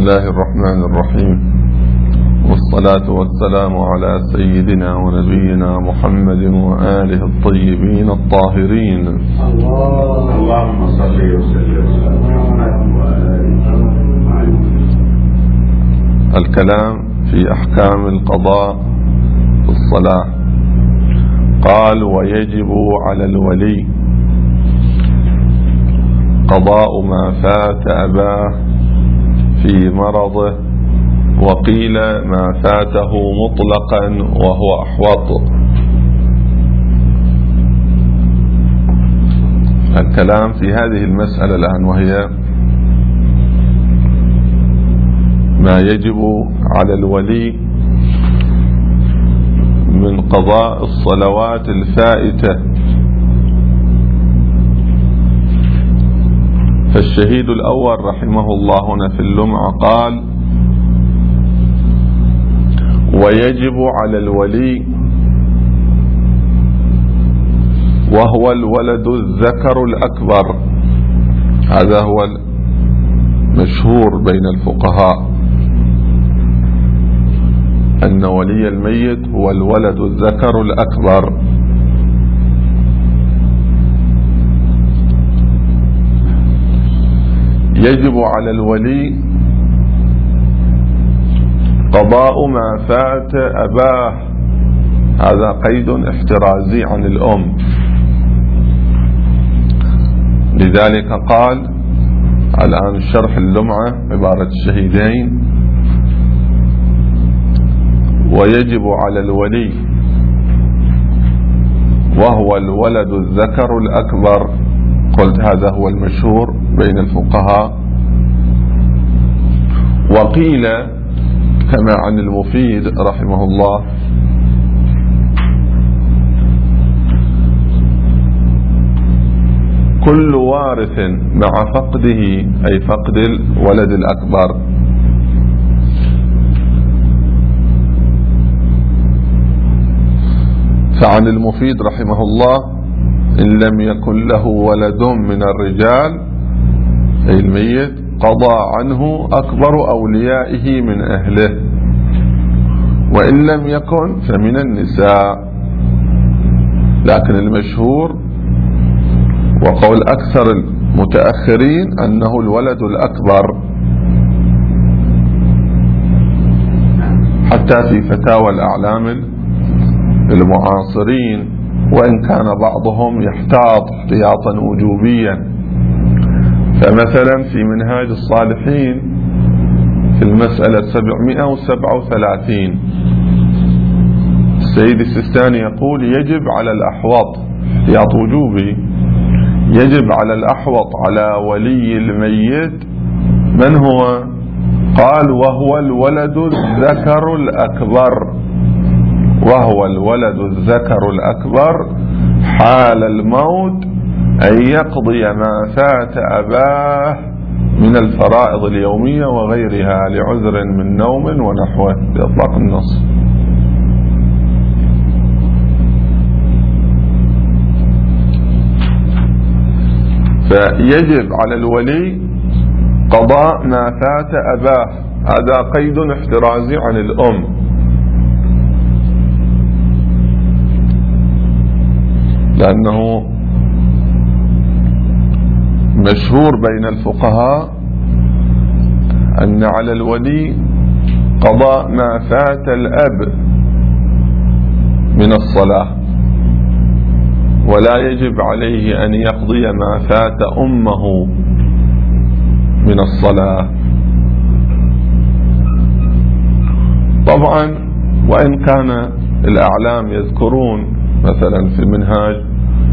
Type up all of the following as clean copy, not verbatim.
الله الرحمن الرحيم، والصلاة والسلام على سيدنا ونبينا محمد وآله الطيبين الطاهرين. اللهم صل وسلم. الكلام في أحكام القضاء في الصلاة. قال: ويجب على الولي قضاء ما فات أباه في مرضه، وقيل ما فاته مطلقا وهو أحوط. الكلام في هذه المسألة الآن، وهي ما يجب على الولي من قضاء الصلوات الفائتة. فالشهيد الأول رحمه الله هنا في اللمعة قال: ويجب على الولي وهو الولد الذكر الأكبر. هذا هو المشهور بين الفقهاء، أن ولي الميت هو الولد الذكر الأكبر. يجب على الولي قضاء ما فات أباه. هذا قيد احترازي عن الأم، لذلك قال الآن شرح اللمعة عبارة الشهيدين: ويجب على الولي وهو الولد الذكر الأكبر. قلت هذا هو المشهور بين الفقهاء. وقيل كما عن المفيد رحمه الله: كل وارث مع فقده، أي فقد الولد الأكبر. فعن المفيد رحمه الله: إن لم يكن له ولد من الرجال، أي الميت، قضى عنه أكبر أوليائه من أهله، وإن لم يكن فمن النساء. لكن المشهور وقول أكثر المتأخرين أنه الولد الأكبر، حتى في فتاوى الأعلام المعاصرين، وإن كان بعضهم يحتاط احتياطا وجوبيا. فمثلا في منهاج الصالحين في المسألة 737 السيد السيستاني يقول: يجب على الأحوط، احتياط وجوبي، يجب على الأحوط على ولي الميت. من هو؟ قال: وهو الولد الذكر الأكبر، وهو الولد الذكر الأكبر حال الموت، أن يقضي ما فات أباه من الفرائض اليومية وغيرها لعذر من نوم ونحوه، بإطلاق النص. فيجب على الولي قضاء ما فات أباه. هذا قيد احترازي عن الأم، لأنه مشهور بين الفقهاء أن على الولي قضاء ما فات الأب من الصلاة، ولا يجب عليه أن يقضي ما فات أمه من الصلاة. طبعا وإن كان الأعلام يذكرون مثلا في المنهاج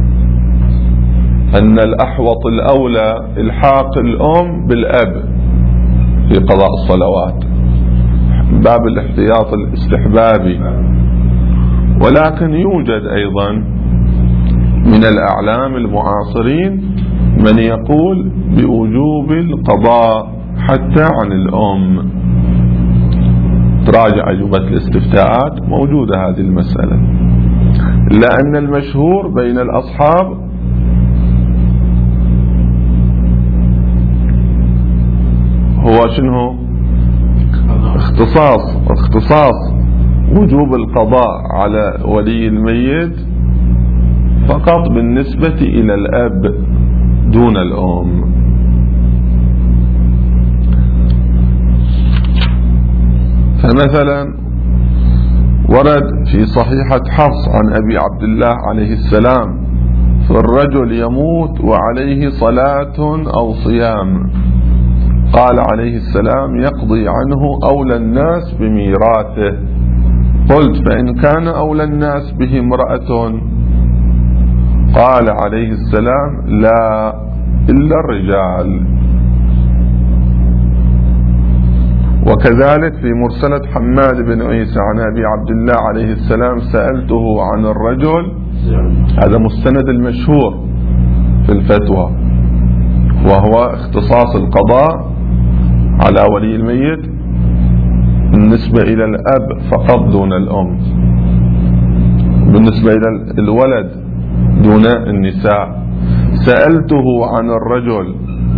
أن الأحوط الأولى إلحاق الأم بالأب في قضاء الصلوات، باب الاحتياط الاستحبابي. ولكن يوجد أيضا من الأعلام المعاصرين من يقول بوجوب القضاء حتى عن الأم. تراجع أجوبة الاستفتاءات، موجودة هذه المسألة. لأن المشهور بين الأصحاب هو شنو؟ اختصاص وجوب القضاء على ولي الميت فقط بالنسبة إلى الأب دون الأم. فمثلا ورد في صحيحة حفص عن أبي عبد الله عليه السلام: فالرجل يموت وعليه صلاة أو صيام، قال عليه السلام: يقضي عنه أولى الناس بميراثه. قلت: فإن كان أولى الناس به امرأة؟ قال عليه السلام: لا، إلا الرجال. وكذلك في مرسلة حماد بن عيسى عن أبي عبد الله عليه السلام: سألته عن الرجل، هذا مستند المشهور في الفتوى، وهو اختصاص القضاء على ولي الميت بالنسبة إلى الأب فقط دون الأم، بالنسبة إلى الولد دون النساء. سألته عن الرجل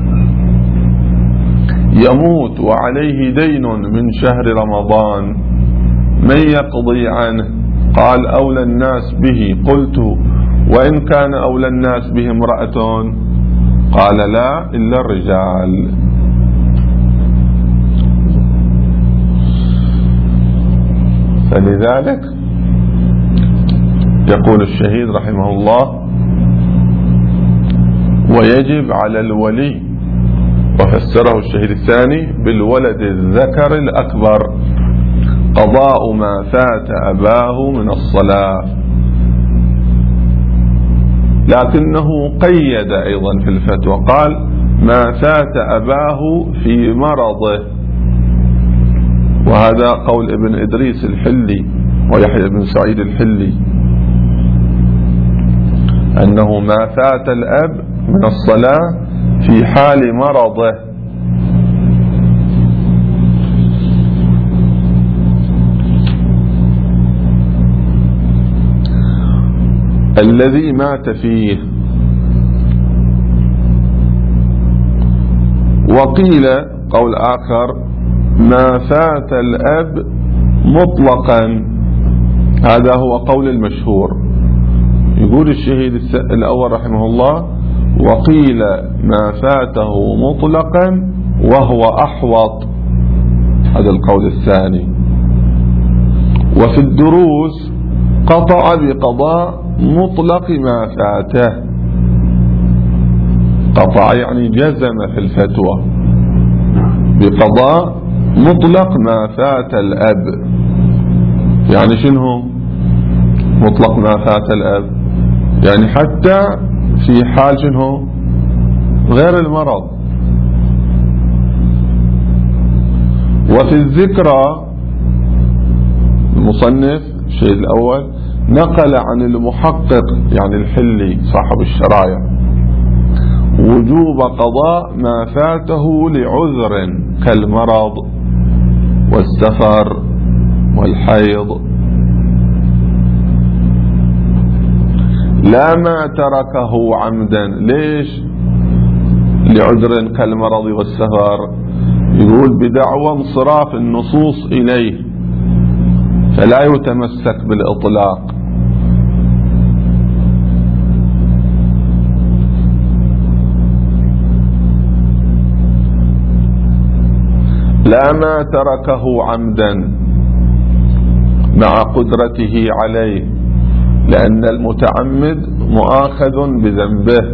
يموت وعليه دين من شهر رمضان، من يقضي عنه؟ قال: أولى الناس به. قلت: وإن كان أولى الناس به امرأة؟ قال: لا، إلا الرجال. فلذلك يقول الشهيد رحمه الله: ويجب على الولي، وفسره الشهيد الثاني بالولد الذكر الأكبر، قضاء ما فات أباه من الصلاة. لكنه قيد أيضا في الفتوى، قال: ما فات أباه في مرضه. وهذا قول ابن إدريس الحلي ويحيى بن سعيد الحلي، أنه ما فات الأب من الصلاة في حال مرضه. الذي مات فيه. وقيل قول آخر: ما فات الأب مطلقا. هذا هو قول المشهور. يقول الشهيد الأول رحمه الله: وقيل ما فاته مطلقا وهو أحوط. هذا القول الثاني. وفي الدروس قطع بقضاء مطلق ما فاته. قطع يعني جزم في الفتوى بقضاء مطلق ما فات الأب. يعني شنو مطلق ما فات الأب؟ يعني حتى في حال شنو غير المرض. وفي الذكرى المصنف الشيء الأول نقل عن المحقق يعني الحلي صاحب الشرايع وجوب قضاء ما فاته لعذر كالمرض والسفر والحيض، لا ما تركه عمدا. ليش لعذر كالمرض والسفر؟ يقول بدعوى انصراف النصوص إليه، فلا يتمسك بالإطلاق. لا ما تركه عمدا مع قدرته عليه، لأن المتعمد مؤاخذ بذنبه.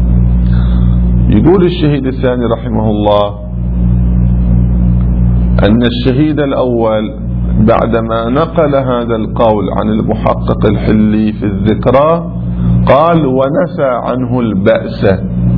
يقول الشهيد الثاني رحمه الله أن الشهيد الأول بعدما نقل هذا القول عن المحقق الحلي في الذكرى قال: ونفى عنه البأس.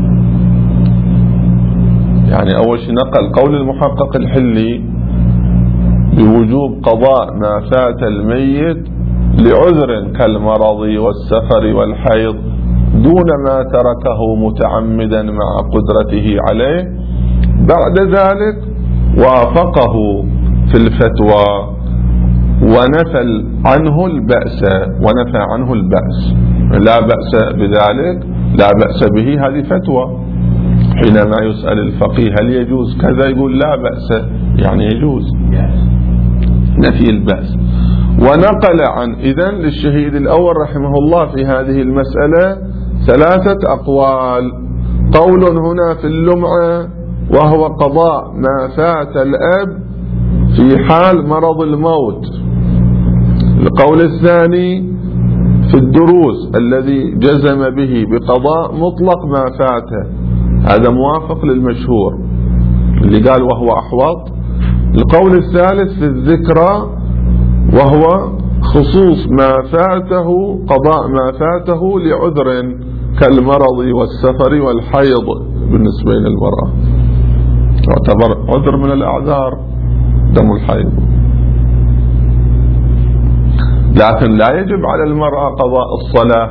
يعني أول شيء نقل قول المحقق الحلي بوجوب قضاء ما فات الميت لعذر كالمرض والسفر والحيض دون ما تركه متعمدا مع قدرته عليه. بعد ذلك وافقه في الفتوى ونفى عنه البأس، ونفى عنه البأس، لا بأس بذلك، لا بأس به. هذه فتوى. حينما يسأل الفقيه هل يجوز كذا يقول لا بأس، يعني يجوز. نفي البأس. ونقل عن إذن للشهيد الأول رحمه الله في هذه المسألة 3 أقوال. قول هنا في اللمعة وهو قضاء ما فات الأب في حال مرض الموت. القول الثاني في الدروس الذي جزم به بقضاء مطلق ما فاته، هذا موافق للمشهور اللي قال وهو أحوط. القول الثالث في الذكرى وهو خصوص ما فاته، قضاء ما فاته لعذر كالمرض والسفر والحيض بالنسبة للمرأة، يعتبر عذر من الأعذار دم الحيض، لكن لا يجب على المرأة قضاء الصلاة،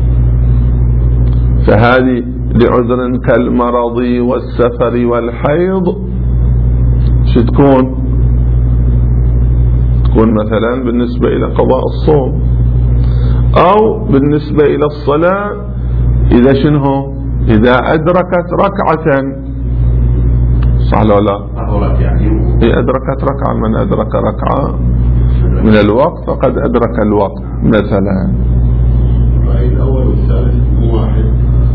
فهذه لعذر كالمرض والسفر والحيض شو تكون مثلا بالنسبة إلى قضاء الصوم، أو بالنسبة إلى الصلاة إذا شنه إذا أدركت ركعة، صح ولا لا؟ أدركت ركعة، من أدرك ركعة من الوقت فقد أدرك الوقت مثلا. الرأي الأول والثالث مو واحد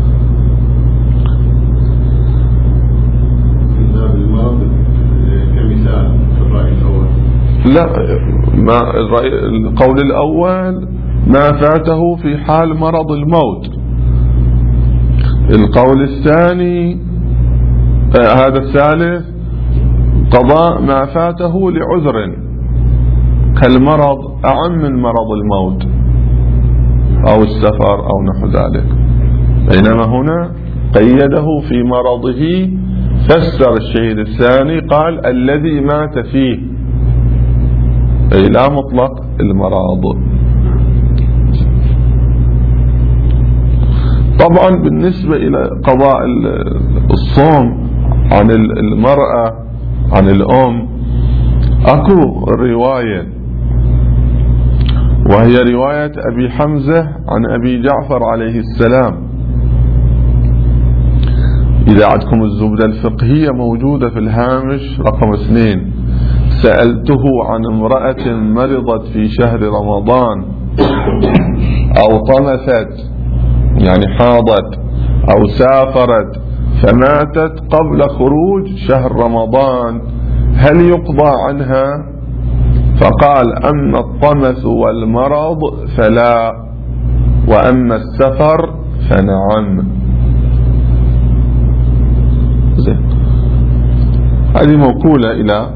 من باب المرض كمثال في الرأي الأول. لا، ما القول الأول ما فاته في حال مرض الموت. القول الثاني هذا الثالث قضاء ما فاته لعذر كالمرض أعم من مرض الموت أو السفر أو نحو ذلك، بينما هنا قيده في مرضه. فسر الشهيد الثاني قال الذي مات فيه، أي لا مطلق المرض. طبعا بالنسبة إلى قضاء الصوم عن المرأة عن الأم أكو رواية، وهي رواية أبي حمزة عن أبي جعفر عليه السلام. إذا عندكم الزبدة الفقهية موجودة في الهامش رقم 2. سألته عن امرأة مرضت في شهر رمضان أو طمثت يعني حاضت أو سافرت فماتت قبل خروج شهر رمضان، هل يقضى عنها؟ فقال أما الطمث والمرض فلا، وأما السفر فنعم. زين، هذه موكولة إلى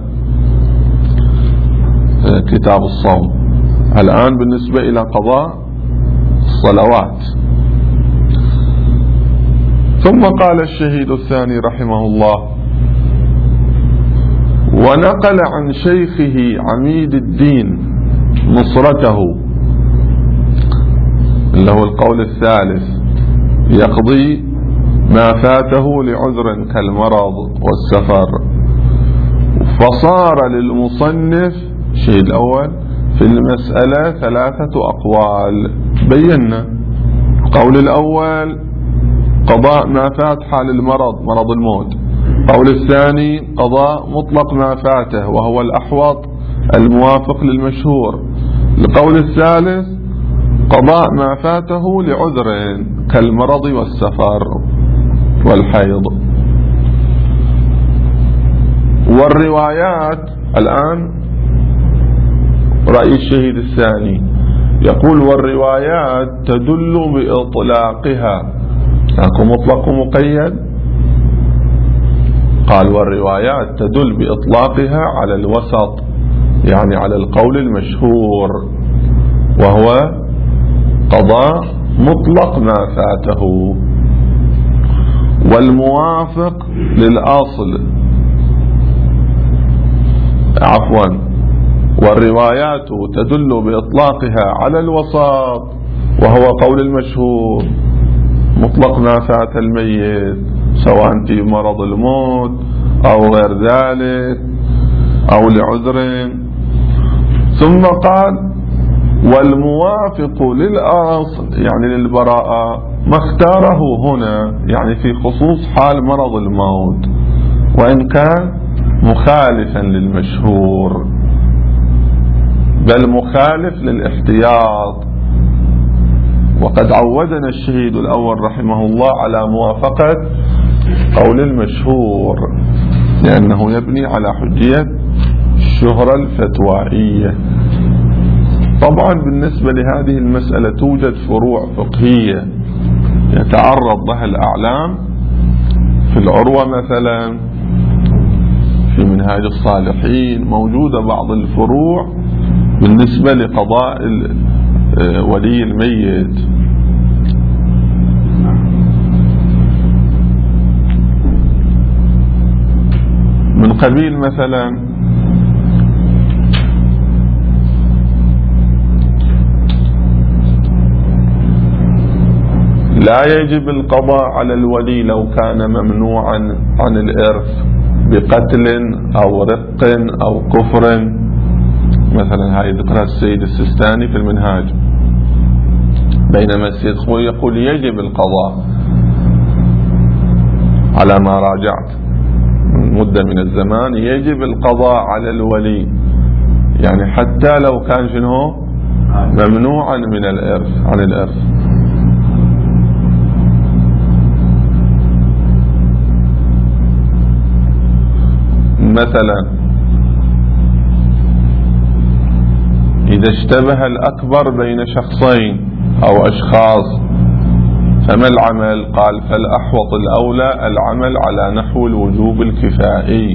كتاب الصوم. الآن بالنسبة إلى قضاء الصلوات. ثم قال الشهيد الثاني رحمه الله: ونقل عن شيخه عميد الدين نصرته، اللي هو القول الثالث، يقضي ما فاته لعذر كالمرض والسفر. فصار للمصنف الشيء الأول في المسألة 3 أقوال بينا. القول الأول قضاء ما فات حال المرض، مرض الموت. القول الثاني قضاء مطلق ما فاته وهو الأحوط الموافق للمشهور. القول الثالث قضاء ما فاته لعذر كالمرض والسفر والحيض. والروايات الآن رأي الشهيد الثاني يقول: والروايات تدل بإطلاقها. أكو مطلق ومقيد؟ قال: والروايات تدل بإطلاقها على الوسط، يعني على القول المشهور، وهو قضاء مطلق ما فاته. والموافق للأصل والروايات تدل بإطلاقها على الوسط، وهو قول المشهور، مطلق ما فات الميت سواء في مرض الموت أو غير ذلك أو لعذر. ثم قال: والموافق للأصل يعني للبراءة ما اختاره هنا، يعني في خصوص حال مرض الموت، وإن كان مخالفا للمشهور. بل مخالف للاحتياط. وقد عودنا الشهيد الأول رحمه الله على موافقة قول المشهور، لأنه يبني على حجية الشهرة الفتوائية. طبعا بالنسبة لهذه المسألة توجد فروع فقهية يتعرض لها الأعلام. في العروة مثلا، في منهاج الصالحين، موجودة بعض الفروع بالنسبة لقضاء ولي الميت. من قبيل مثلا لا يجب القضاء على الولي لو كان ممنوعا عن الإرث بقتل أو رق أو كفر. مثلا هاي ذكرها السيد السيستاني في المنهاج، بينما السيد خوي يقول يجب القضاء على ما راجعت من مدة من الزمان، يجب القضاء على الولي، يعني حتى لو كان شنو ممنوعا من الإرث عن الإرث. مثلا إذا اشتبه الأكبر بين شخصين أو أشخاص فما العمل؟ قال فالأحوط الأولى العمل على نحو الوجوب الكفائي.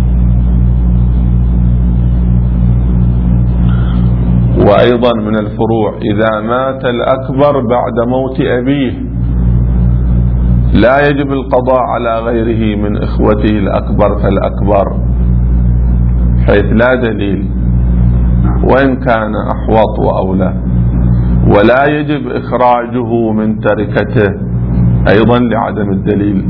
وأيضا من الفروع إذا مات الأكبر بعد موت أبيه لا يجب القضاء على غيره من إخوته الأكبر فالأكبر، حيث لا دليل وإن كان أحوط وأولى. ولا يجب إخراجه من تركته أيضا لعدم الدليل.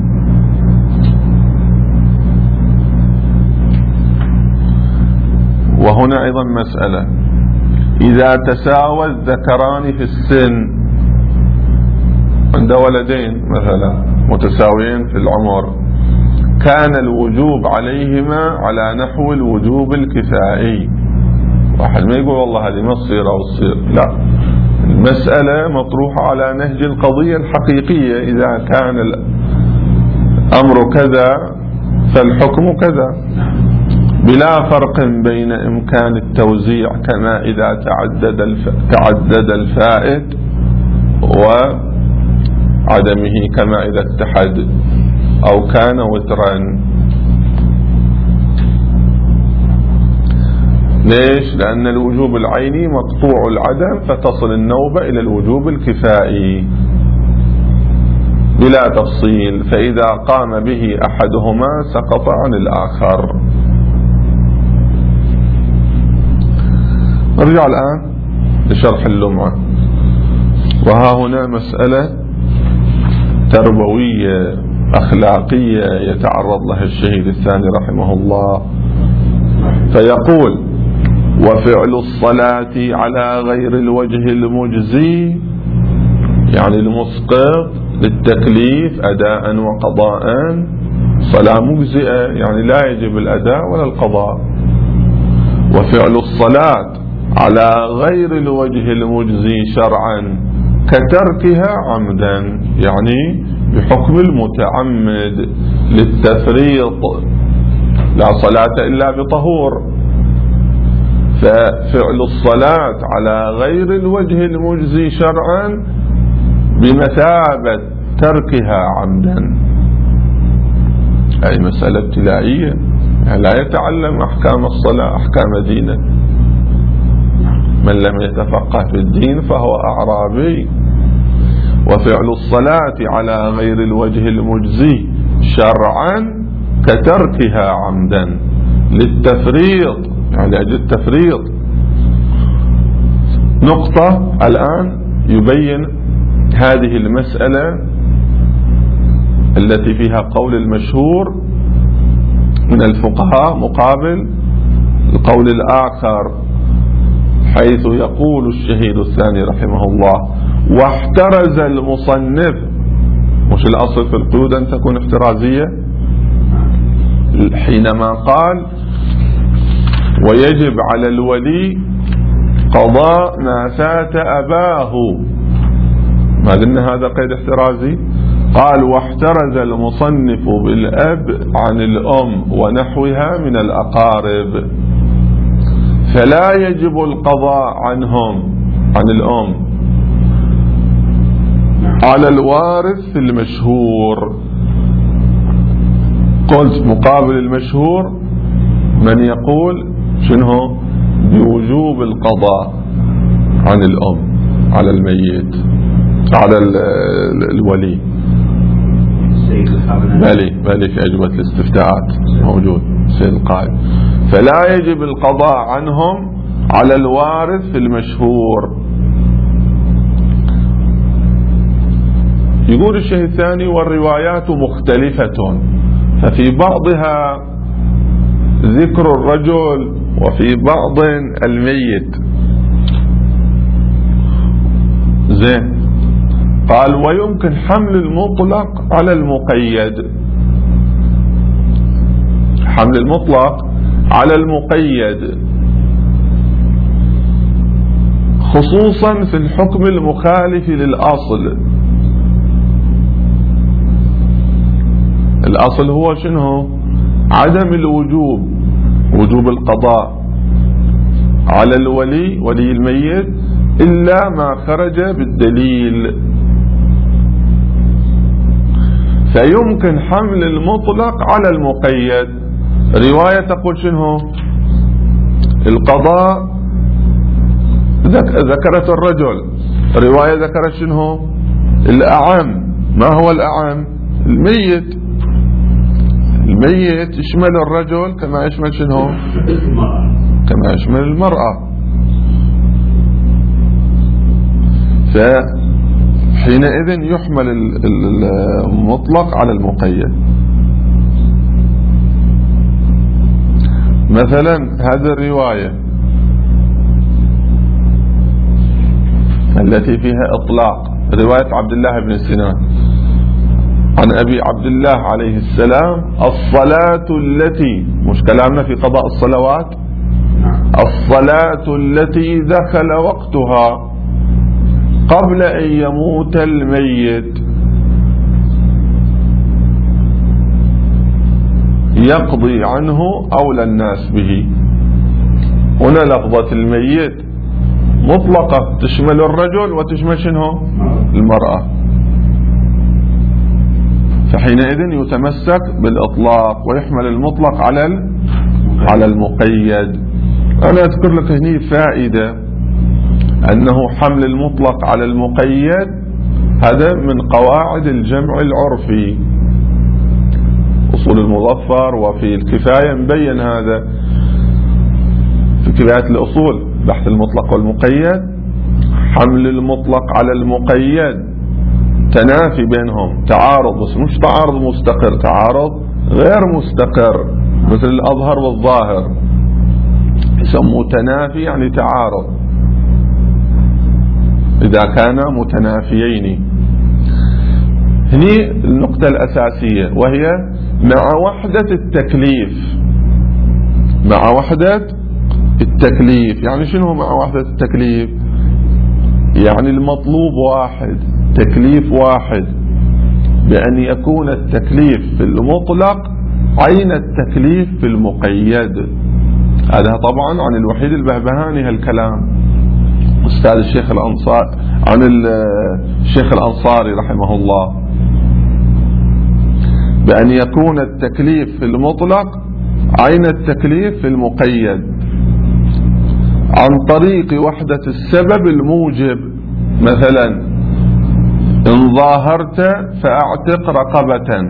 وهنا أيضا مسألة، إذا تساوى الذكران في السن، عند ولدين مثلا متساويين في العمر، كان الوجوب عليهما على نحو الوجوب الكفائي. واحد ما يقول والله هذه ما تصير أو تصير، لا، المسألة مطروحة على نهج القضية الحقيقية. إذا كان الأمر كذا فالحكم كذا، بلا فرق بين إمكان التوزيع كما إذا تعدد الفائت وعدمه كما إذا اتحد أو كان وترا. ليش؟ لأن الوجوب العيني مقطوع العدم، فتصل النوبة إلى الوجوب الكفائي بلا تفصيل، فإذا قام به أحدهما سقط عن الآخر. نرجع الآن لشرح اللمعة. وها هنا مسألة تربوية أخلاقية يتعرض لها الشهيد الثاني رحمه الله، فيقول: وفعل الصلاة على غير الوجه المجزي، يعني المسقط للتكليف أداء وقضاء، صلاة مجزئة يعني لا يجب الأداء ولا القضاء. وفعل الصلاة على غير الوجه المجزي شرعا كتركها عمدا، يعني بحكم المتعمد للتفريط، لا صلاة إلا بطهور. ففعل الصلاة على غير الوجه المجزي شرعا بمثابة تركها عمدا، أي مسألة ابتدائية، يعني لا يتعلم أحكام الصلاة أحكام دينه. من لم يتفقه في الدين فهو أعرابي. وفعل الصلاة على غير الوجه المجزي شرعا كتركها عمدا للتفريط، يعني لأجل التفريط. نقطة الآن يبين هذه المسألة التي فيها قول المشهور من الفقهاء مقابل القول الآخر، حيث يقول الشهيد الثاني رحمه الله: واحترز المصنف. مش الأصل في القيود أن تكون احترازية؟ حينما قال: ويجب على الولي قضاء ما فات أباه، ما قلنا هذا قيد احترازي؟ قال واحترز المصنف بالأب عن الأم ونحوها من الأقارب، فلا يجب القضاء عنهم عن الأم على الوارث المشهور. قلت مقابل المشهور من يقول شنو بوجوب القضاء عن الأم على الميت على الولي. بالي في أجوبة الاستفتاءات موجود سيد القائد. فلا يجب القضاء عنهم على الوارث المشهور. يقول الشيء الثاني والروايات مختلفة، ففي بعضها ذكر الرجل وفي بعض الميت. زين. قال ويمكن حمل المطلق على المقيد، حمل المطلق على المقيد خصوصا في الحكم المخالف للأصل. الأصل هو شنو؟ عدم الوجوب، وجوب القضاء على الولي ولي الميت إلا ما خرج بالدليل. فيمكن حمل المطلق على المقيد. رواية تقول شنو؟ القضاء ذكرت الرجل، رواية ذكرت شنو؟ الأعم. ما هو الأعم؟ الميت. الميت يشمل الرجل كما يشمل شنو؟ كما يشمل المرأة. فحينئذ يحمل المطلق على المقيد. مثلا هذه الرواية التي فيها إطلاق، رواية عبد الله بن سنان عن أبي عبد الله عليه السلام: الصلاة التي، مش كلامنا في قضاء الصلوات، الصلاة التي دخل وقتها قبل أن يموت الميت يقضي عنه أولى الناس به. هنا لفظة الميت مطلقة تشمل الرجل وتشمل شنو؟ المرأة. فحينئذ يتمسك بالإطلاق ويحمل المطلق على المقيد. أنا أذكر لك هنا فائدة، أنه حمل المطلق على المقيد هذا من قواعد الجمع العرفي، أصول المظفر وفي الكفاية مبين هذا. في كفاية الأصول بحث المطلق والمقيد، حمل المطلق على المقيد تنافي بينهم، تعارض، بس مش تعارض مستقر، تعارض غير مستقر، مثل الأظهر والظاهر يسموه تنافي، يعني تعارض إذا كان متنافيين. هني النقطة الأساسية وهي مع وحدة التكليف. مع وحدة التكليف يعني شنو مع وحدة التكليف؟ يعني المطلوب واحد، تكليف واحد، بأن يكون التكليف في المطلق عين التكليف في المقيد. هذا طبعا عن الوحيد البهبهاني هالكلام، أستاذ الشيخ الأنصاري، عن الشيخ الأنصاري رحمه الله، بأن يكون التكليف في المطلق عين التكليف في المقيد عن طريق وحدة السبب الموجب. مثلا إن ظاهرت فأعتق رقبة،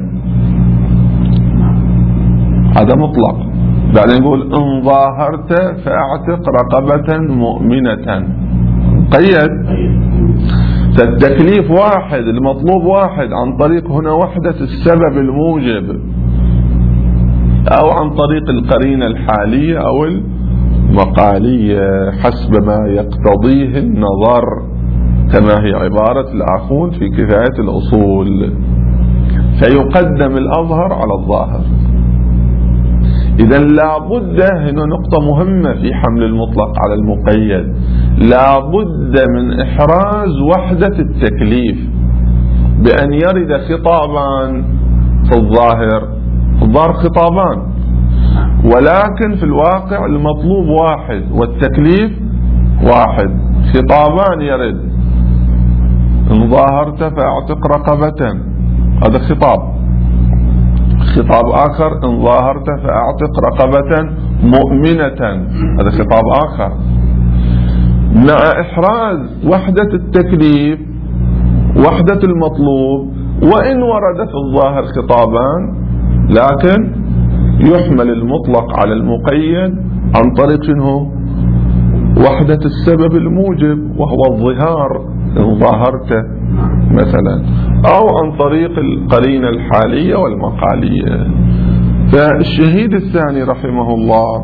هذا مطلق. بعدين نقول إن ظاهرت فأعتق رقبة مؤمنة، قيد. فالتكليف واحد، المطلوب واحد، عن طريق هنا وحدة السبب الموجب، أو عن طريق القرينة الحالية أو المقالية حسب ما يقتضيه النظر، كما هي عبارة الآخون في كفاية الأصول. فيقدم الأظهر على الظاهر. إذا لابد، هنا نقطة مهمة في حمل المطلق على المقيد، لابد من إحراز وحدة التكليف بأن يرد خطابان في الظاهر خطابان، ولكن في الواقع المطلوب واحد والتكليف واحد. خطابان يرد: إن ظاهرت فاعتق رقبة، هذا خطاب. خطاب آخر: إن ظاهرت فاعتق رقبة مؤمنة، هذا خطاب آخر. مع إحراز وحدة التكليف وحدة المطلوب، وإن ورد في الظاهر خطابان، لكن يحمل المطلق على المقيد عن طريق شنو؟ وحدة السبب الموجب، وهو الظهار إن ظاهرت مثلا، أو عن طريق القرينة الحالية والمقالية. فالشهيد الثاني رحمه الله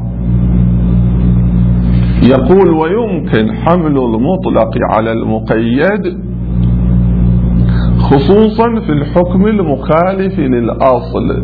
يقول: ويمكن حمل المطلق على المقيد خصوصا في الحكم المخالف للأصل.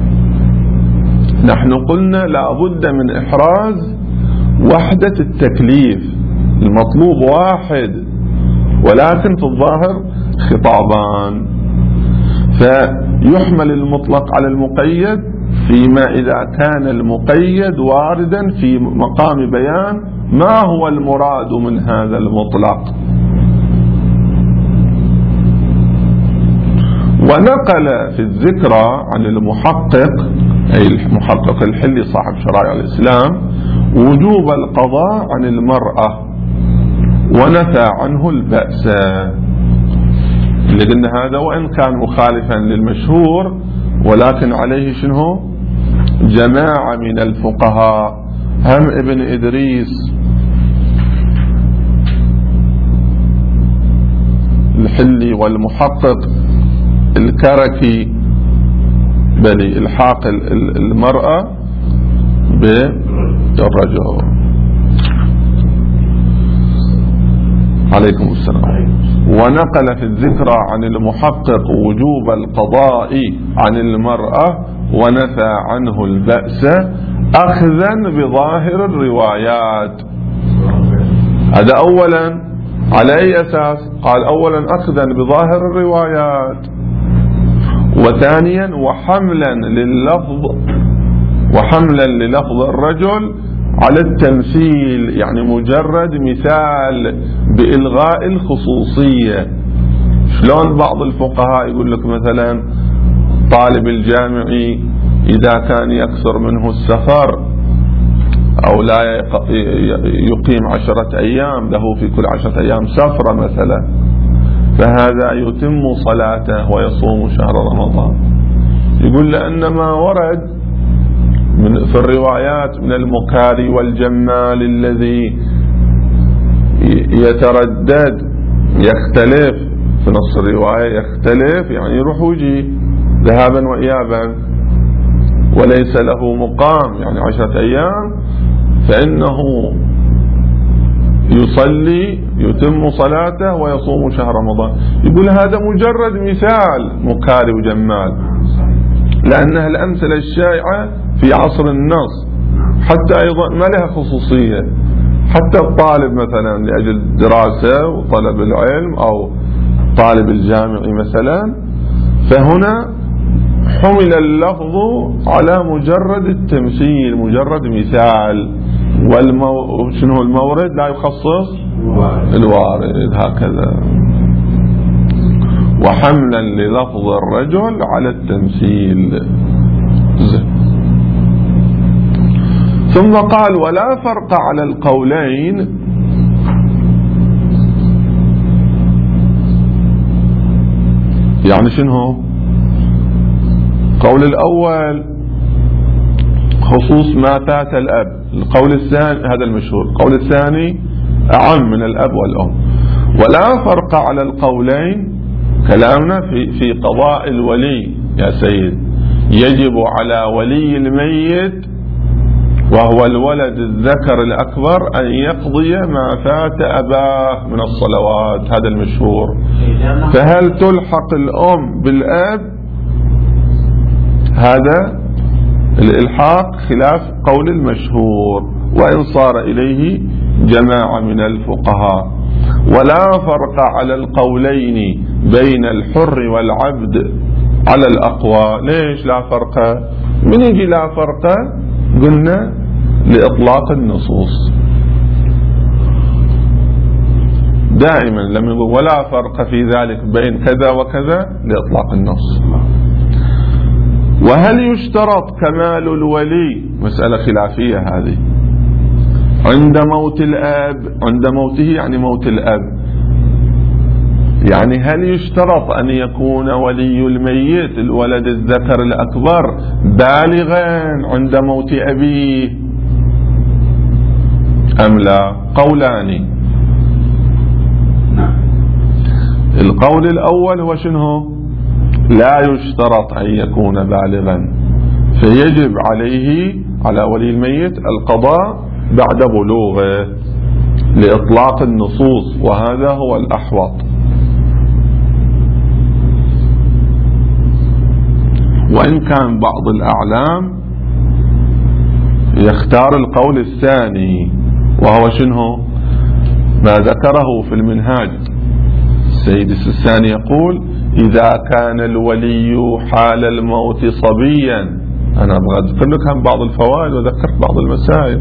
نحن قلنا لا بد من إحراز وحدة التكليف، المطلوب واحد ولكن في الظاهر خطابان، فيحمل المطلق على المقيد فيما إذا كان المقيد واردا في مقام بيان ما هو المراد من هذا المطلق. ونقل في الذكرى عن المحقق، أي المحقق الحلي صاحب شرائع الإسلام، وجوب القضاء عن المرأة ونفى عنه البأس. اللي قلنا هذا وإن كان مخالفا للمشهور، ولكن عليه شنو؟ جماعة من الفقهاء، هم ابن إدريس الحلي والمحقق الكركي بل إلحاق المرأة بالرجل. عليكم السلام. ونقل في الذكرى عن المحقق وجوب القضاء عن المرأة ونفى عنه البأس أخذا بظاهر الروايات. هذا أولا على أي أساس؟ قال: أولا أخذا بظاهر الروايات، وثانيا وحملا للفظ الرجل على التمثيل، يعني مجرد مثال بإلغاء الخصوصية. شلون بعض الفقهاء يقول لك مثلا طالب الجامعي إذا كان يكثر منه السفر أو لا يقيم 10 أيام، له في كل 10 أيام سفرة مثلا، فهذا يتم صلاته ويصوم شهر رمضان. يقول لأن ما ورد في الروايات من المكاري والجمال الذي يتردد يختلف في نص الرواية، يختلف يعني يروح ويجي ذهابا وإيابا وليس له مقام، يعني 10 أيام، فإنه يصلي يتم صلاته ويصوم شهر رمضان. يقول هذا مجرد مثال مكاري وجمال، لأنها الأمثلة الشائعة في عصر النص، حتى أيضا ما لها خصوصية. حتى الطالب مثلا لأجل دراسة وطلب العلم أو طالب الجامعي مثلا، فهنا حمل اللفظ على مجرد التمثيل، مجرد مثال، شنو المورد لا يخصص الوارد، هكذا. وحملا للفظ الرجل على التمثيل. ثم قال: ولا فرق على القولين يعني شنو؟ القول الأول خصوص ما فات الأب، القول الثاني هذا المشهور، القول الثاني أعم من الأب والأم. ولا فرق على القولين، كلامنا في قضاء الولي يا سيد. يجب على ولي الميت وهو الولد الذكر الأكبر أن يقضي ما فات أباه من الصلوات، هذا المشهور. فهل تلحق الأم بالأب؟ هذا الإلحاق خلاف قول المشهور، وإن صار إليه جماعة من الفقهاء. ولا فرق على القولين بين الحر والعبد على الأقوى. ليش لا فرق؟ من يجي لا فرق؟ قلنا لإطلاق النصوص. دائما لما يقول ولا فرق في ذلك بين كذا وكذا لإطلاق النص. وهل يشترط كمال الولي؟ مسألة خلافية هذه. عند موت الأب، عند موته يعني موت الأب، يعني هل يشترط أن يكون ولي الميت الولد الذكر الأكبر بالغا عند موت أبيه أم لا؟ قولان. القول الأول هو شنو؟ لا يشترط أن يكون بالغا، فيجب عليه على ولي الميت القضاء بعد بلوغه لإطلاق النصوص، وهذا هو الأحوط. وإن كان بعض الأعلام يختار القول الثاني، وهو شنو؟ ما ذكره في المنهاج. السيد السيستاني يقول إذا كان الولي حال الموت صبيا. أنا أبغى أذكر لك هم بعض الفوائد وذكرت بعض المسائل.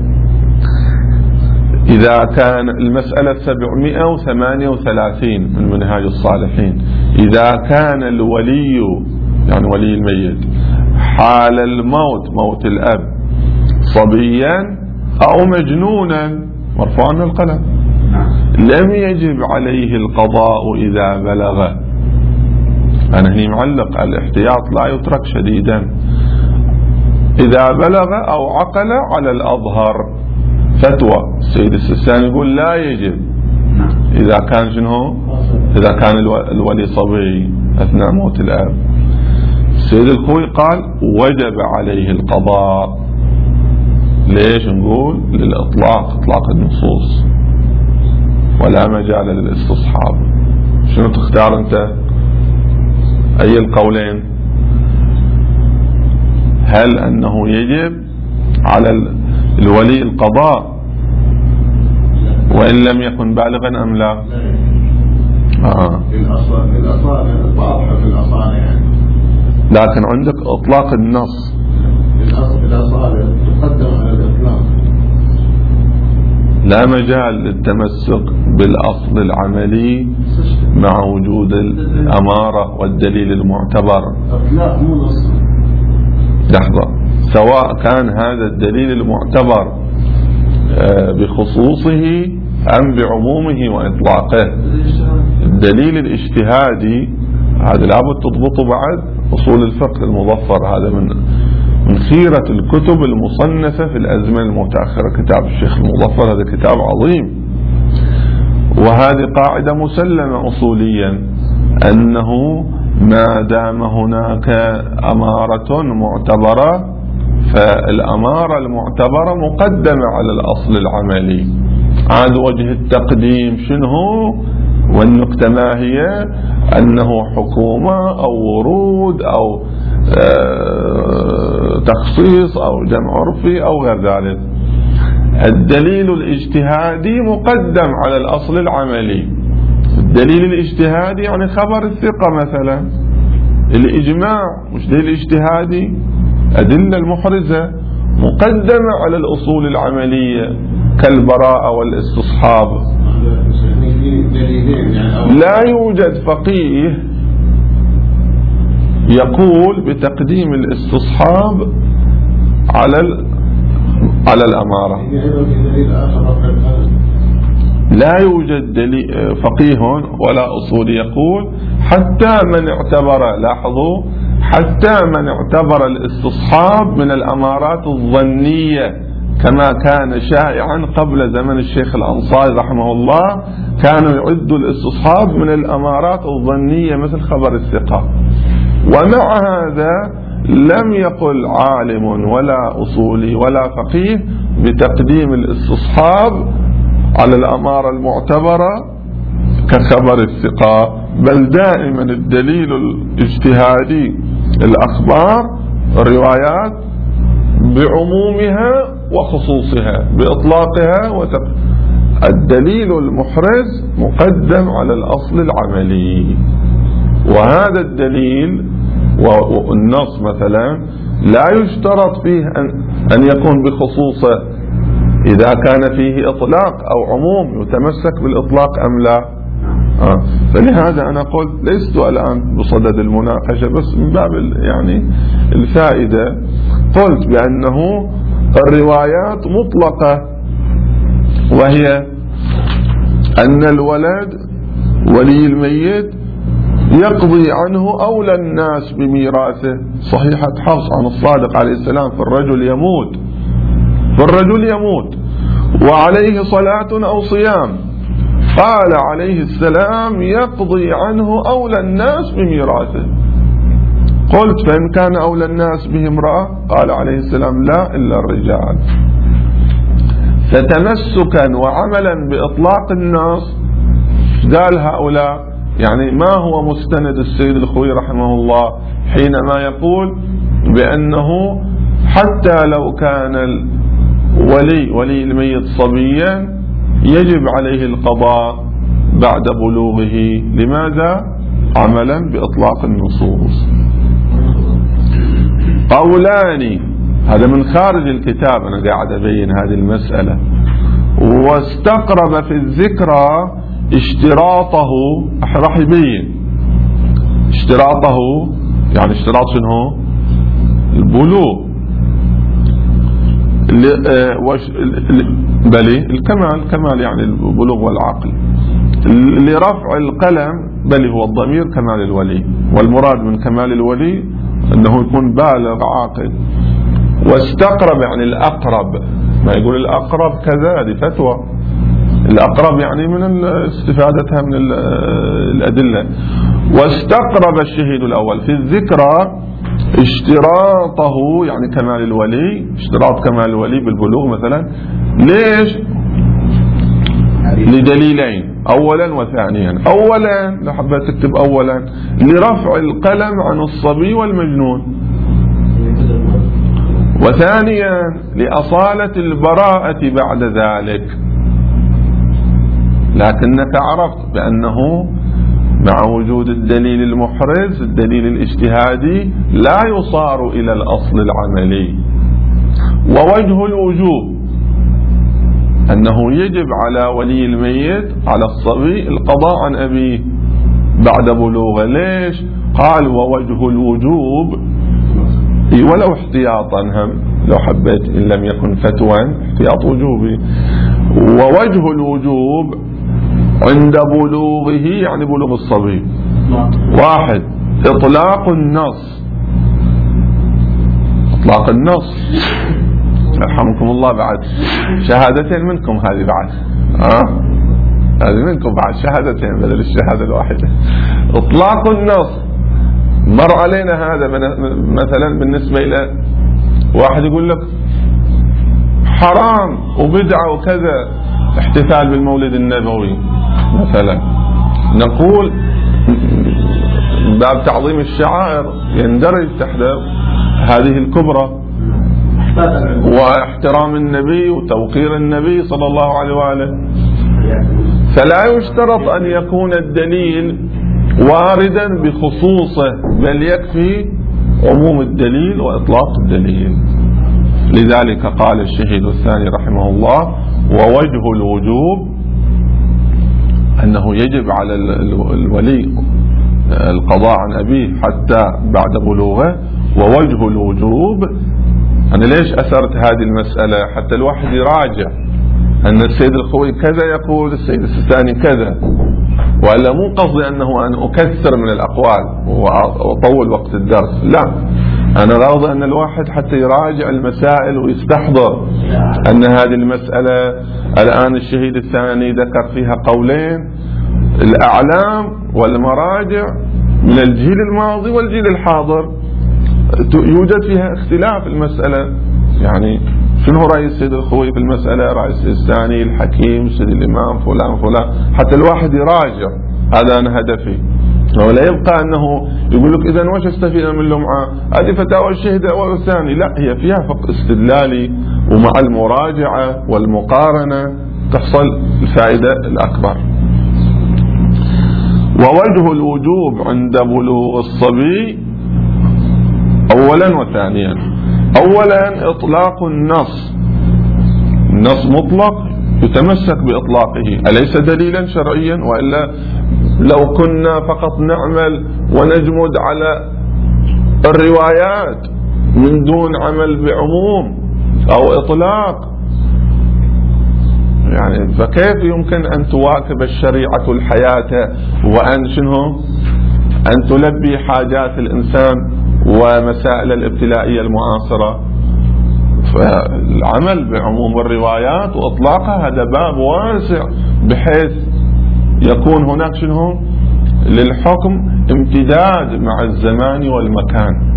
إذا كان المسألة 738 من منهاج الصالحين، إذا كان الولي يعني ولي الميت حال الموت موت الأب صبيا أو مجنونا مرفوع عنه القلم لم يجب عليه القضاء إذا بلغ. أنا هني معلق الاحتياط لا يترك شديدا. إذا بلغ أو عقل على الأظهر فتوى السيد السيستاني يقول لا يجب إذا كان شنو؟ إذا كان الولي صبي أثناء موت الأب. السيد الخوي قال وجب عليه القضاء. ليش نقول؟ للإطلاق، إطلاق النصوص، ولا مجال للاستصحاب. شنو تختار أنت؟ أي القولين؟ هل أنه يجب على الولي القضاء وإن لم يكن بالغا أم لا؟ لكن عندك إطلاق النص. الأصالة تقدم على الإطلاق. لا مجال للتمسك بالأصل العملي مع وجود الأمارة والدليل المعتبر. لا مو نص. لحظة، سواء كان هذا الدليل المعتبر بخصوصه أم بعمومه وإطلاقه. الدليل الاجتهادي هذا لابد تضبطه بعد أصول الفقه المظفر. هذا من خيرة الكتب المصنفة في الأزمنة المتأخرة. كتاب الشيخ المظفر هذا كتاب عظيم، وهذه قاعدة مسلمة أصوليا أنه ما دام هناك أمارة معتبرة فالأمارة المعتبرة مقدمة على الأصل العملي. هذا وجه التقديم شنو؟ والنقطة ما هي؟ أنه حكومة أو ورود أو تخصيص أو جمع عرفي أو غير ذلك. الدليل الاجتهادي مقدم على الأصل العملي. الدليل الاجتهادي يعني خبر الثقة مثلا، الإجماع مش دليل اجتهادي، أدلة المحرزة مقدمة على الأصول العملية كالبراءة والاستصحاب. لا يوجد فقيه يقول بتقديم الاستصحاب على الأمارة. لا يوجد فقيه ولا أصول يقول حتى من اعتبر، لاحظوا، حتى من اعتبر الاستصحاب من الأمارات الظنية كما كان شائعا قبل زمن الشيخ الأنصاري رحمه الله، كانوا يعدوا الاستصحاب من الأمارات الظنية مثل خبر الثقة. ومع هذا لم يقل عالم ولا أصولي ولا فقيه بتقديم الاستصحاب على الأمارة المعتبرة كخبر الثقة، بل دائما الدليل الاجتهادي الأخبار الروايات بعمومها وخصوصها، بإطلاقها الدليل المحرز مقدم على الأصل العملي. وهذا الدليل والنص مثلا لا يشترط فيه أن يكون بخصوصه، إذا كان فيه إطلاق أو عموم يتمسك بالإطلاق أم لا. فلهذا أنا قلت لست الآن بصدد المناقشة، بس من باب يعني الفائدة قلت بأنه الروايات مطلقة، وهي أن الولد ولي الميت يقضي عنه أولى الناس بميراثه. صحيحة حفص عن الصادق عليه السلام في الرجل يموت وعليه صلاة أو صيام، قال عليه السلام يقضي عنه أولى الناس بميراثه. قلت فإن كان أولى الناس به امرأة؟ قال عليه السلام لا إلا الرجال. فتمسكا وعملا بإطلاق النص قال هؤلاء، يعني ما هو مستند السيد الخوئي رحمه الله حينما يقول بأنه حتى لو كان ولي الميت صبيا يجب عليه القضاء بعد بلوغه. لماذا؟ عملا بإطلاق النصوص. قولان، هذا من خارج الكتاب، أنا قاعد أبين هذه المسألة. واستقرب في الذكرى اشتراطه، راح يبين اشتراطه، يعني اشتراط شنو؟ البلوغ، بلي الكمال يعني البلوغ والعقل. لرفع القلم بل هو الضمير كمال الولي، والمراد من كمال الولي أنه يكون بالغ عاقل. واستقرب يعني الأقرب، ما يقول الأقرب كذا، هذه فتوى. الأقرب يعني من استفادتها من الأدلة. واستقرب الشهيد الأول في الذكرى اشتراطه، يعني كمال الولي، اشتراط كمال الولي بالبلوغ مثلا. ليش؟ لدليلين، أولا وثانيا. أولا لو حبيت تكتب أولا لرفع القلم عن الصبي والمجنون، وثانيا لأصالة البراءة بعد ذلك. لكنك عرفت بأنه مع وجود الدليل المحرز، الدليل الاجتهادي، لا يصار إلى الأصل العملي. ووجه الوجوب أنه يجب على ولي الميت، على الصبي، القضاء عن أبيه بعد بلوغه. ليش؟ قال ووجه الوجوب، ولو احتياطا هم لو حبيت إن لم يكن فتوى، احتياط وجوبي. ووجه الوجوب عند بلوغه، يعني بلوغ الصبي. واحد، إطلاق النص، إطلاق النص، يرحمكم الله، بعد شهادتين منكم هذه بعد، هذه منكم بعد شهادتين بدل الشهادة الواحدة. إطلاق النص مر علينا هذا مثلا بالنسبة إلى واحد يقول لك حرام وبدعة وكذا احتفال بالمولد النبوي مثلا، نقول باب تعظيم الشعائر يندرج تحت هذه الكبرى، واحترام النبي وتوقير النبي صلى الله عليه وآله. فلا يشترط أن يكون الدليل واردا بخصوصه، بل يكفي عموم الدليل وإطلاق الدليل. لذلك قال الشهيد الثاني رحمه الله ووجه الوجوب أنه يجب على الولي القضاء عن أبيه حتى بعد بلوغه. ووجه الوجوب، أنا ليش أثرت هذه المسألة؟ حتى الواحد يراجع أن السيد الخوئي كذا يقول، السيد السيستاني كذا، وإلا مو قصدي أنه أن أكثر من الأقوال وأطول وقت الدرس، لا، أنا راضي أن الواحد حتى يراجع المسائل ويستحضر أن هذه المسألة الآن الشهيد الثاني ذكر فيها قولين، الأعلام والمراجع من الجيل الماضي والجيل الحاضر يوجد فيها اختلاف المسألة. يعني شنو رأي السيد الخوئي في المسألة، رأي السيستاني، الحكيم، السيد الإمام، فلان فلان، حتى الواحد يراجع. هذا أنا هدفي، ولا يبقى أنه يقول لك إذن وش استفيد من اللمعة؟ هذه فتاوى الشهد والثاني، لا، هي فيها فقه استدلالي، ومع المراجعة والمقارنة تحصل الفائدة الأكبر. ووجه الوجوب عند بلوغ الصبي أولا وثانيا. أولا إطلاق النص مطلق يتمسك بإطلاقه، أليس دليلا شرعيا؟ وإلا لو كنا فقط نعمل ونجمد على الروايات من دون عمل بعموم أو إطلاق، يعني فكيف يمكن أن تواكب الشريعة الحياة وأن أن تلبي حاجات الإنسان ومسائل الابتلائية المعاصرة؟ فالعمل بعموم الروايات وإطلاقها هذا باب واسع، بحيث يكون هناك للحكم امتداد مع الزمان والمكان،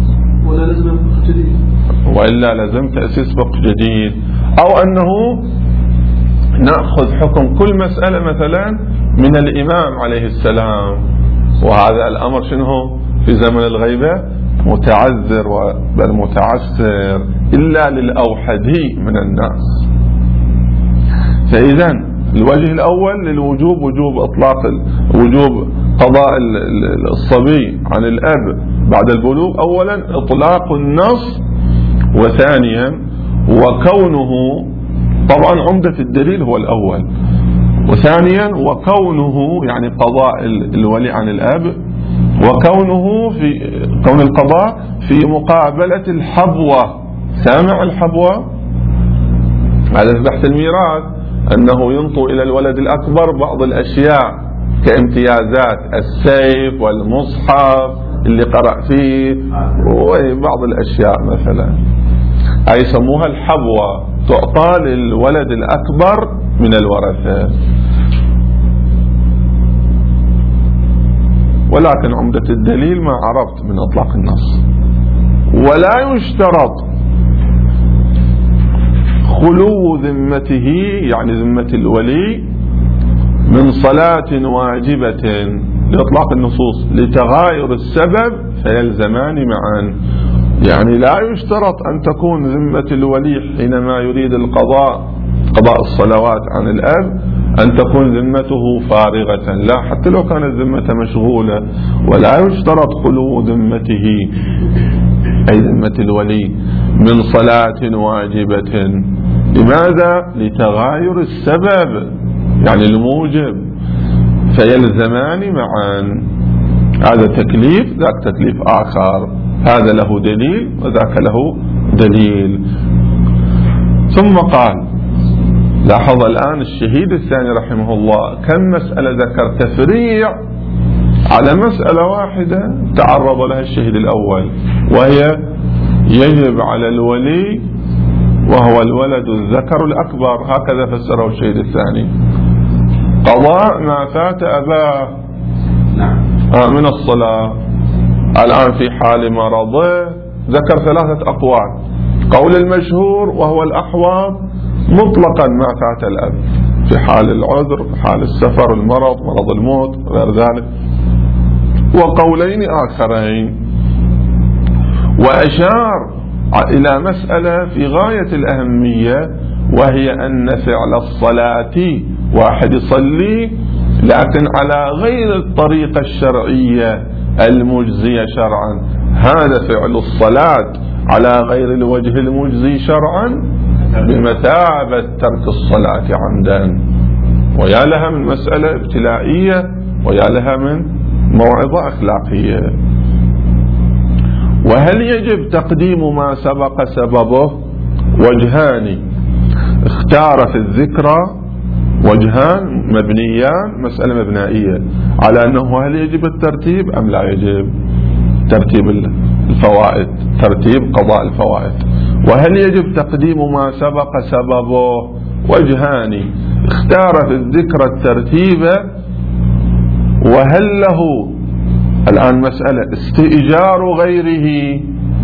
وإلا لازم تأسيس فقه جديد، أو أنه نأخذ حكم كل مسألة مثلا من الإمام عليه السلام، وهذا الأمر في زمن الغيبة متعذر بل متعسر إلا للأوحدي من الناس. فإذا الوجه الأول للوجوب وجوب وجوب قضاء الصبي عن الأب بعد البلوغ، أولا إطلاق النص، وثانيا وكونه، طبعا عمدة الدليل هو الأول، وثانيا وكونه يعني قضاء الولي عن الأب، وكونه في كون القضاء في مقابلة الحبوة. سامع الحبوة؟ هذا في بحث الميراث، أنه ينطو إلى الولد الأكبر بعض الأشياء كامتيازات السيف والمصحف اللي قرأ فيه وبعض الأشياء مثلا، أي يسموها الحبوة، تعطى للولد الأكبر من الورثة. ولكن عمدة الدليل ما عرفت من إطلاق النص. ولا يشترط خلو ذمته، يعني ذمة الولي، من صلاة واجبة لإطلاق النصوص لتغاير السبب فيلزمان معا. يعني لا يشترط أن تكون ذمة الولي حينما يريد قضاء الصلوات عن الأب أن تكون ذمته فارغة، لا، حتى لو كانت ذمته مشغولة. ولا يشترط خلو ذمته أي ذمة الولي من صلاة واجبة. لماذا؟ لتغاير السبب، يعني الموجب، فيلزمان معا. هذا تكليف، ذاك تكليف آخر، هذا له دليل وذاك له دليل. ثم قال، لاحظ الآن الشهيد الثاني رحمه الله كم مسألة ذكر، تفريع على مسألة واحدة تعرض لها الشهيد الأول، وهي يجب على الولي وهو الولد الذكر الأكبر، هكذا فسره الشهيد الثاني، قضاء ما فات أباه من الصلاة. الآن في حال مرضه ذكر 3 أقوال. قول المشهور وهو الأحوط مطلقا ما فات الأب في حال العذر، في حال السفر، المرض، مرض الموت، غير ذلك. وقولين آخرين. وأشار إلى مسألة في غاية الأهمية، وهي أن فعل الصلاة واحد يصلي لكن على غير الطريقة الشرعية المجزية شرعا، هذا فعل الصلاة على غير الوجه المجزي شرعا بمثابة ترك الصلاة عمدا. ويا لها من مسألة ابتلائية، ويا لها من موعظة أخلاقية. وهل يجب تقديم ما سبق سببه؟ وجهان اختار في الذكرى، وجهان مبنيان، مسألة مبنائية على أنه هل يجب الترتيب أم لا يجب ترتيب الفوائد، ترتيب قضاء الفوائد. وهل يجب تقديم ما سبق سببه؟ وجهان اختار في الذكرى الترتيب، وهل له الآن مسألة استئجار غيره،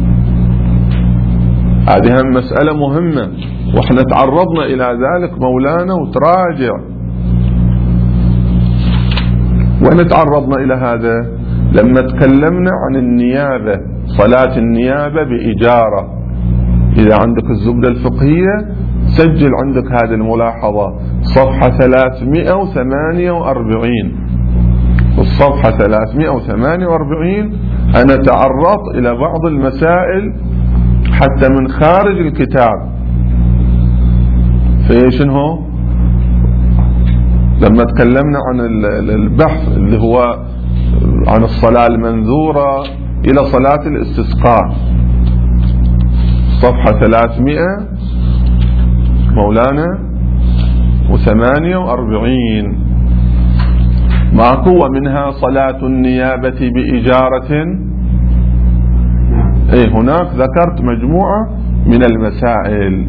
هذه مسألة مهمة، وإحنا تعرضنا إلى ذلك مولانا وتراجع. وين تعرضنا إلى هذا؟ لما تكلمنا عن النيابة، صلاة النيابة بإجارة، إذا عندك الزبدة الفقهية سجل عندك هذه الملاحظة، صفحة 348. الصفحة 348 أنا تعرضت إلى بعض المسائل حتى من خارج الكتاب. في هو لما تكلمنا عن البحث اللي هو عن الصلاة المنذورة إلى صلاة الاستسقاء، صفحة 300 مولانا و48 ماكو، ومنها صلاة النيابة بإجارة. هناك ذكرت مجموعة من المسائل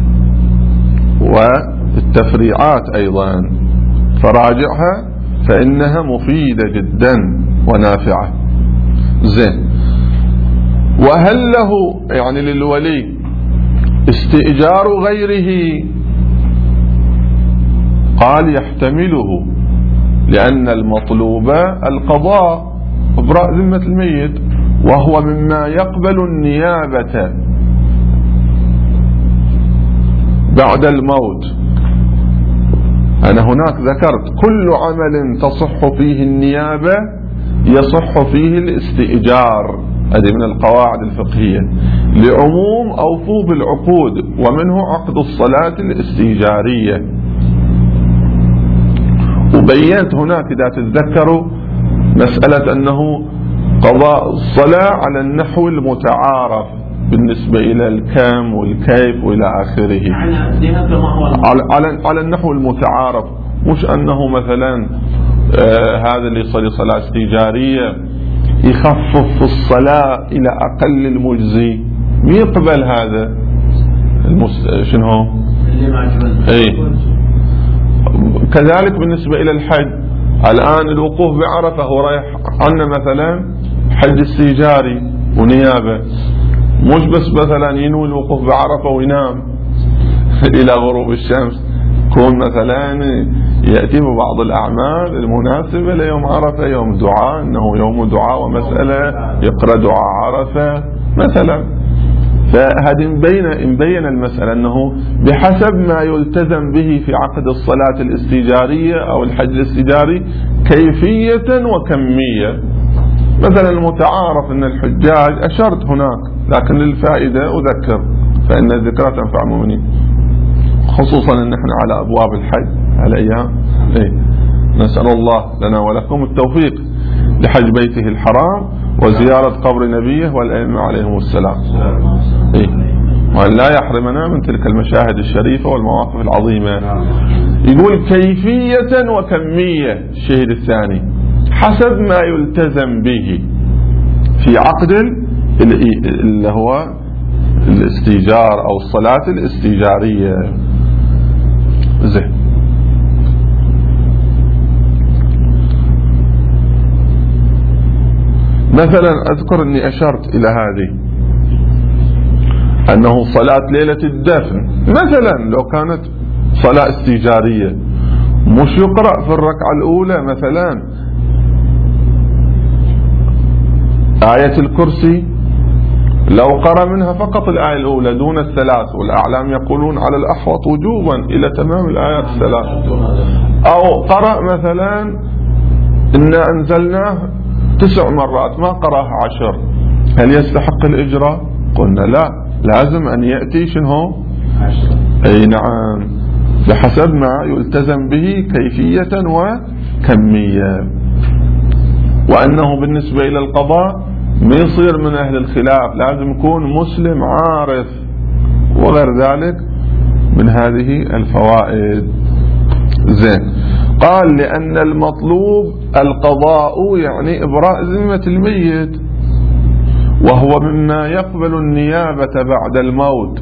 والتفريعات أيضا، فراجعها فإنها مفيدة جدا ونافعة. زين. وهل له يعني للولي استئجار غيره؟ قال يحتمله، لأن المطلوب القضاء إبراء ذمة الميت، وهو مما يقبل النيابة بعد الموت. أنا هناك ذكرت كل عمل تصح فيه النيابة يصح فيه الاستئجار، هذه من القواعد الفقهية، لعموم أوفوا بالعقود، ومنه عقد الصلاة الاستئجارية. وبينت هناك إذا تتذكروا مسألة أنه قضاء الصلاة على النحو المتعارف بالنسبة إلى الكم والكيف وإلى آخره، على النحو المتعارف، مش أنه مثلا هذا اللي يصلي صلاة استئجارية يخفف في الصلاة إلى أقل المجزي، يقبل هذا شنو هو؟ كذلك بالنسبة إلى الحج، الآن الوقوف بعرفة هو رايح عنا مثلا حج استئجاري ونيابة، مش بس مثلا ينوي الوقوف بعرفة وينام إلى غروب الشمس، كون مثلا يأتي ببعض الأعمال المناسبة ليوم عرفة، يوم دعاء، إنه يوم دعاء ومسألة يقرأ دعاء عرفة مثلا. فهذه مبين المسألة أنه بحسب ما يلتزم به في عقد الصلاة الاستئجارية أو الحج الاستئجاري كيفية وكمية. مثلا المتعارف أن الحجاج أشرت هناك، لكن للفائدة أذكر، فإن الذكرى تنفع المؤمنين، خصوصا أن نحن على أبواب الحج على أيام. نسأل الله لنا ولكم التوفيق لحج بيته الحرام وزيارة قبر نبيه والأئمة عليهم السلام، وأن لا يحرمنا من تلك المشاهد الشريفة والمواقف العظيمة. يقول كيفية وكمية، الشهيد الثاني حسب ما يلتزم به في عقد اللي هو الاستئجار أو الصلاة الاستئجارية. زين. مثلا أذكر أني أشرت إلى هذه، أنه صلاة ليلة الدفن مثلا لو كانت صلاة استئجارية، مش يقرأ في الركعة الأولى مثلا آية الكرسي، لو قرأ منها فقط الآية الأولى دون الثلاث، والأعلام يقولون على الأحوط وجوبا إلى تمام الآيات الثلاث، أو قرأ مثلا إنا أنزلناه 9 مرات ما قرأها 10، هل يستحق الإجراء؟ قلنا لا، لازم أن يأتي شنو؟ 10. أي نعم، بحسب ما يلتزم به كيفية وكمية. وأنه بالنسبة إلى القضاء ما يصير من أهل الخلاف، لازم يكون مسلم عارف، وغير ذلك من هذه الفوائد. زين. قال لأن المطلوب القضاء يعني إبراء ذمة الميت، وهو مما يقبل النيابة بعد الموت،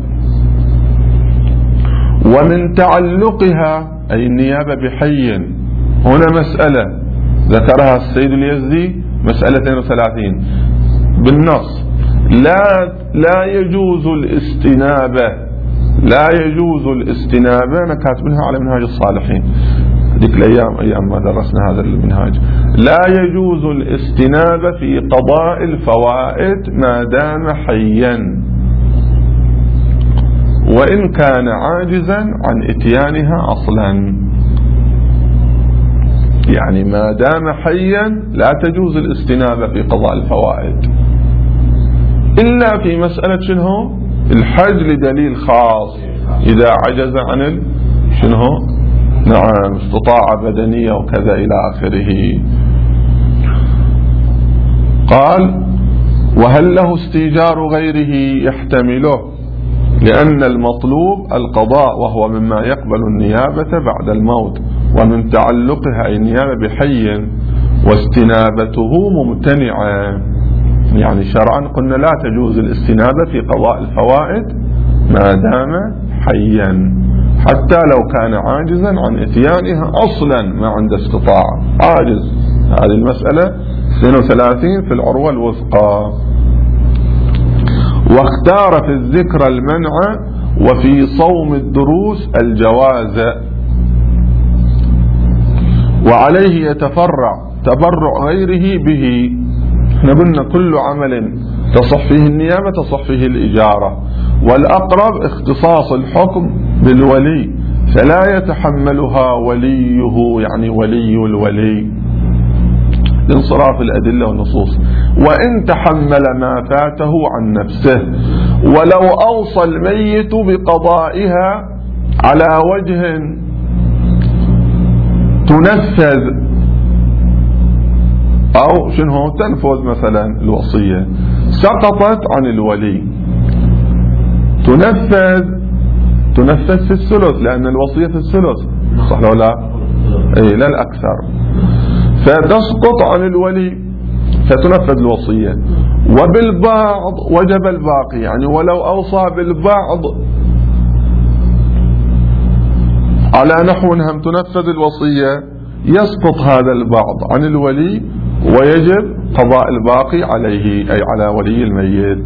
ومن تعلقها أي النيابة بحي. هنا مسألة ذكرها السيد اليزدي، مسألة 32 بالنص، لا يجوز الاستنابة، لا يجوز الاستنابة، أنا كاتبها على منهاج الصالحين، ذيك الأيام أيام ما درسنا هذا المنهاج. لا يجوز الاستنابة في قضاء الفوائد ما دام حيا، وإن كان عاجزا عن إتيانها أصلا. يعني ما دام حيا لا تجوز الاستنابة في قضاء الفوائد، إلا في مسألة شنو الحج لدليل خاص، إذا عجز عن شنو نعم استطاعة بدنية وكذا إلى آخره. قال وهل له استيجار غيره يحتمله، لأن المطلوب القضاء وهو مما يقبل النيابة بعد الموت، ومن تعلقها أي النيابة بحي، واستنابته ممتنعة. يعني شرعا قلنا لا تجوز الاستنابة في قضاء الفوائد ما دام حيا، حتى لو كان عاجزا عن اتيانها أصلا ما عنده استطاعة، عاجز. هذه المسألة 32 في العروة الوثقى. واختار في الذكر المنع، وفي صوم الدروس الجواز، وعليه يتفرع تبرع غيره به. احنا قلنا كل عمل تصح فيه النيابة تصح فيه الإجارة، والأقرب اختصاص الحكم بالولي، فلا يتحملها وليه يعني ولي الولي لانصراف الأدلة والنصوص، وإن تحمل ما فاته عن نفسه، ولو أوصى الميت بقضائها على وجه تنفذ أو شنو تنفذ مثلا الوصية سقطت عن الولي، تنفذ في الثلث، لأن الوصية في الثلث صح ولا لا؟ أي لا الأكثر، فتسقط عن الولي فتنفذ الوصية. وبالبعض وجب الباقي، يعني ولو أوصى بالبعض على نحو أنهم تنفذ الوصية يسقط هذا البعض عن الولي، ويجب قضاء الباقي عليه أي على ولي الميت.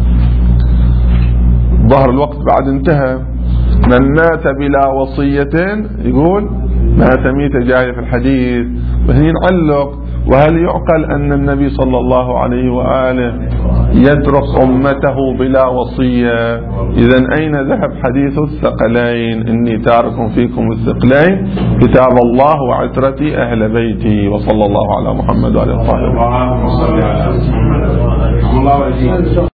ظهر الوقت بعد انتهى. من مات بلا وصية يقول مات ميتة جاية في الحديث، وهنا نعلق وهل يعقل أن النبي صلى الله عليه وآله يترك أمته بلا وصية؟ إذن أين ذهب حديث الثقلين إني تارك فيكم الثقلين كتاب الله وعترتي أهل بيتي، وصلى الله على محمد وعلى آله وصحبه.